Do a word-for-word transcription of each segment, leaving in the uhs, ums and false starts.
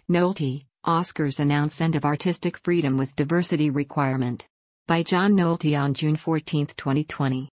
Nolte, Oscars announce end of artistic freedom with diversity requirement. By John Nolte on June fourteenth, twenty twenty.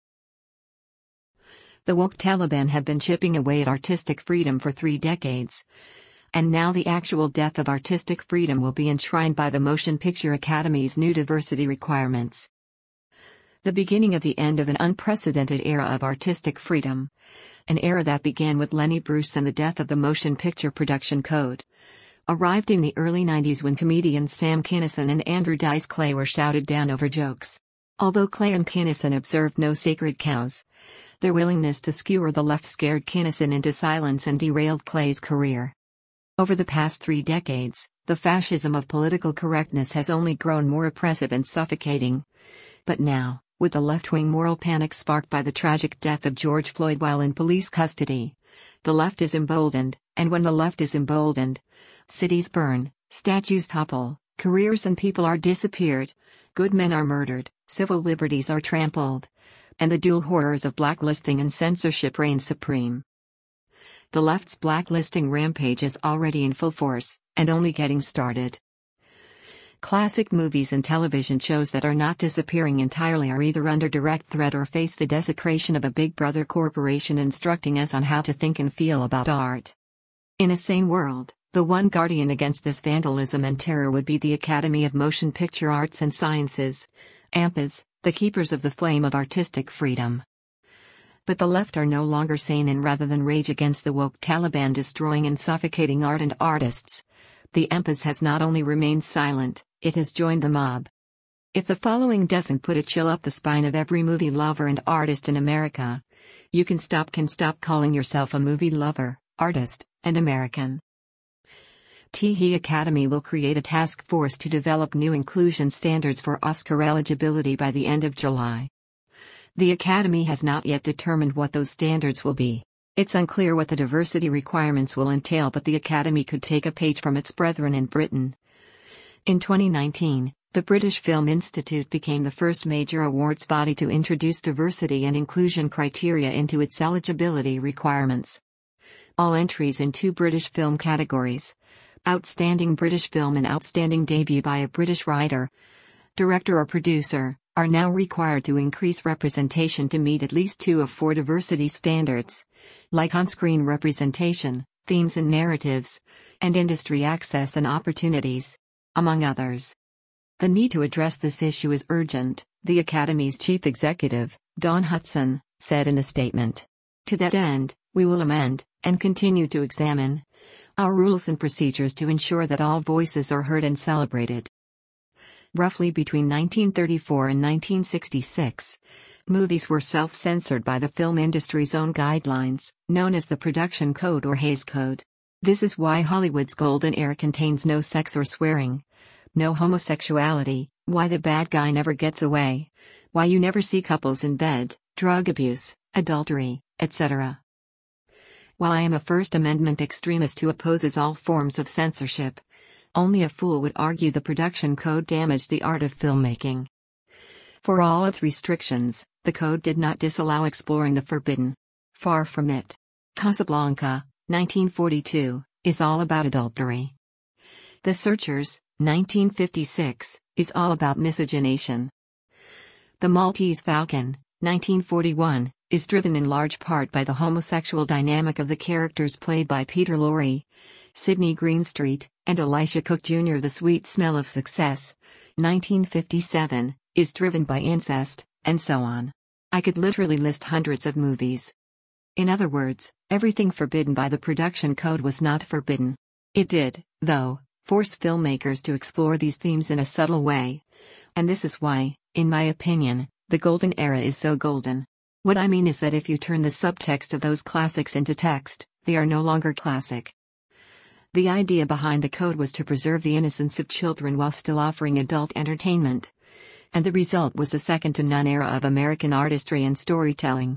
The woke Taliban have been chipping away at artistic freedom for three decades. And now the actual death of artistic freedom will be enshrined by the Motion Picture Academy's new diversity requirements. The beginning of the end of an unprecedented era of artistic freedom. An era that began with Lenny Bruce and the death of the Motion Picture Production Code. Arrived in the early nineties when comedians Sam Kinison and Andrew Dice Clay were shouted down over jokes. Although Clay and Kinison observed no sacred cows, their willingness to skewer the left scared Kinison into silence and derailed Clay's career. Over the past three decades, the fascism of political correctness has only grown more oppressive and suffocating. But now, with the left-wing moral panic sparked by the tragic death of George Floyd while in police custody, the left is emboldened, and when the left is emboldened, cities burn, statues topple, careers and people are disappeared, good men are murdered, civil liberties are trampled, and the dual horrors of blacklisting and censorship reign supreme. The left's blacklisting rampage is already in full force, and only getting started. Classic movies and television shows that are not disappearing entirely are either under direct threat or face the desecration of a big brother corporation instructing us on how to think and feel about art. In a sane world, the one guardian against this vandalism and terror would be the Academy of Motion Picture Arts and Sciences, AMPAS, the keepers of the flame of artistic freedom. But the left are no longer sane, and rather than rage against the woke Taliban destroying and suffocating art and artists, the AMPAS has not only remained silent, it has joined the mob. If the following doesn't put a chill up the spine of every movie lover and artist in America, you can stop can stop calling yourself a movie lover, artist, and American. T H E Academy will create a task force to develop new inclusion standards for Oscar eligibility by the end of July. The Academy has not yet determined what those standards will be. It's unclear what the diversity requirements will entail, but the Academy could take a page from its brethren in Britain. In twenty nineteen, the British Film Institute became the first major awards body to introduce diversity and inclusion criteria into its eligibility requirements. All entries in two British film categories, Outstanding British Film and Outstanding Debut by a British Writer, Director or Producer, are now required to increase representation to meet at least two of four diversity standards, like on-screen representation, themes and narratives, and industry access and opportunities, among others. The need to address this issue is urgent, the Academy's chief executive, Dawn Hudson, said in a statement. To that end, we will amend, and continue to examine, our rules and procedures to ensure that all voices are heard and celebrated. Roughly between nineteen thirty-four and nineteen sixty-six, movies were self-censored by the film industry's own guidelines, known as the Production Code or Hays Code. This is why Hollywood's golden era contains no sex or swearing, no homosexuality, why the bad guy never gets away, why you never see couples in bed, drug abuse, adultery, et cetera. While I am a First Amendment extremist who opposes all forms of censorship, only a fool would argue the Production Code damaged the art of filmmaking. For all its restrictions, the code did not disallow exploring the forbidden. Far from it. Casablanca, nineteen forty-two, is all about adultery. The Searchers, nineteen fifty-six, is all about miscegenation. The Maltese Falcon, nineteen forty-one, is driven in large part by the homosexual dynamic of the characters played by Peter Lorre, Sidney Greenstreet, and Elisha Cook Junior The Sweet Smell of Success, nineteen fifty-seven, is driven by incest, and so on. I could literally list hundreds of movies. In other words, everything forbidden by the Production Code was not forbidden. It did, though, force filmmakers to explore these themes in a subtle way. And this is why, in my opinion, the golden era is so golden. What I mean is that if you turn the subtext of those classics into text, they are no longer classic. The idea behind the code was to preserve the innocence of children while still offering adult entertainment. And the result was a second-to-none era of American artistry and storytelling.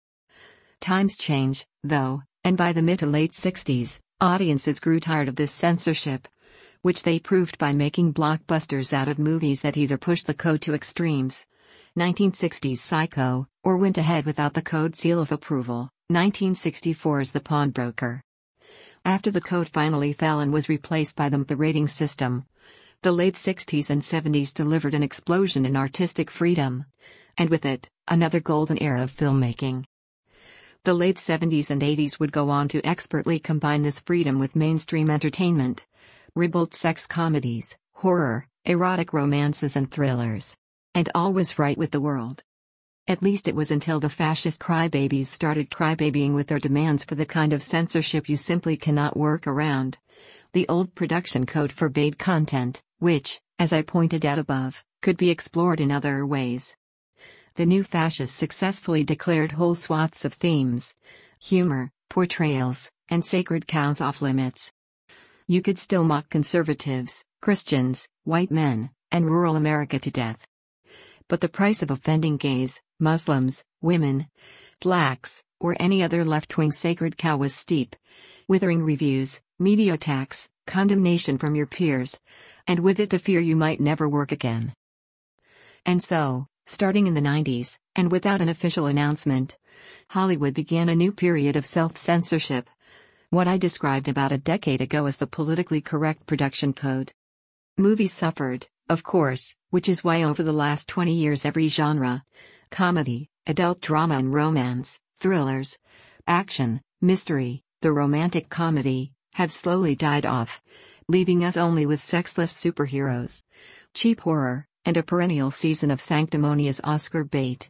Times change, though, and by the mid to late sixties, audiences grew tired of this censorship, which they proved by making blockbusters out of movies that either pushed the code to extremes, nineteen sixties Psycho, or went ahead without the code seal of approval, nineteen sixty-four's The Pawnbroker. After the code finally fell and was replaced by the, the rating system, the late sixties and seventies delivered an explosion in artistic freedom. And with it, another golden era of filmmaking. The late seventies and eighties would go on to expertly combine this freedom with mainstream entertainment. Ribald sex comedies, horror, erotic romances and thrillers. And all was right with the world. At least it was until the fascist crybabies started crybabying with their demands for the kind of censorship you simply cannot work around. The old production code forbade content, which, as I pointed out above, could be explored in other ways. The new fascists successfully declared whole swaths of themes, humor, portrayals, and sacred cows off limits. You could still mock conservatives, Christians, white men, and rural America to death. But the price of offending gays, Muslims, women, blacks, or any other left-wing sacred cow was steep. Withering reviews, media attacks, condemnation from your peers, and with it the fear you might never work again. And so, starting in the nineties, and without an official announcement, Hollywood began a new period of self-censorship. What I described about a decade ago as the politically correct production code. Movies suffered, of course, which is why over the last twenty years every genre, comedy, adult drama and romance, thrillers, action, mystery, the romantic comedy, have slowly died off, leaving us only with sexless superheroes, cheap horror, and a perennial season of sanctimonious Oscar bait.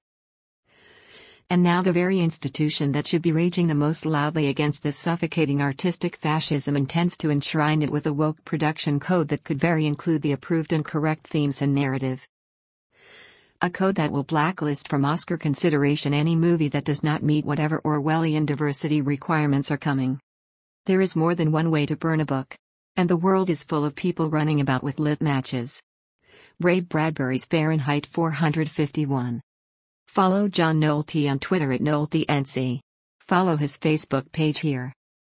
And now the very institution that should be raging the most loudly against this suffocating artistic fascism intends to enshrine it with a woke production code that could very include the approved and correct themes and narrative. A code that will blacklist from Oscar consideration any movie that does not meet whatever Orwellian diversity requirements are coming. There is more than one way to burn a book. And the world is full of people running about with lit matches. Ray Bradbury's Fahrenheit four fifty-one. Follow John Nolte on Twitter at NolteNC. Follow his Facebook page here.